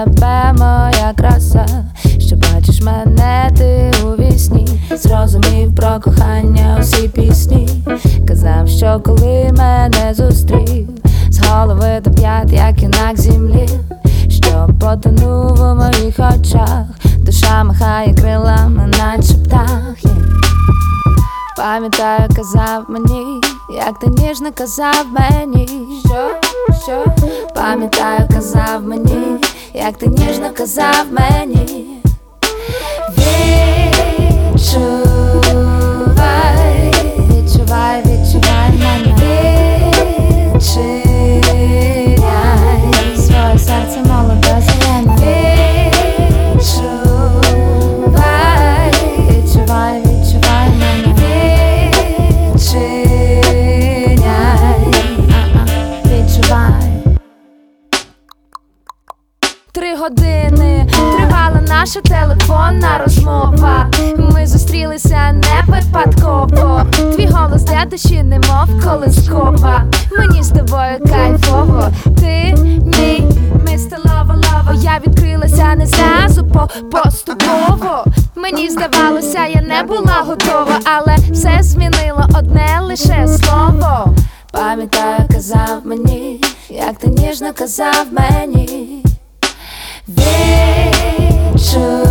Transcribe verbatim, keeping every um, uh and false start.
тебе, моя краса, що бачиш мене ти у вісні. Зрозумів про кохання усі пісні. Казав, що коли мене зустрів, з голови до п'ят, як юнак землі, що потонув у моїх очах. Душа махає крилами, наче птах. Пам'ятаю, казав мені, як ти ніжно казав мені. Що? Що? Пам'ятаю, казав мені, як ти ніжно казав мені. Відчувай, відчувай, відчувай мене. Відчиняй своє серце молоде зелене. Відчувай, відчувай, відчувай мене. Відчиняй, відчувай. Три години тривала наша телефонна розмова. Ми зустрілися не випадково. Твій голос для душі немов колискова. Мені з тобою кайфово. Ти мій мистер лова-лова. Я відкрилася не зразу, по поступово. Мені здавалося, я не була готова, але все змінило одне лише слово. Пам'ятаю, казав мені, як ти ніжно казав мені. Відчувай.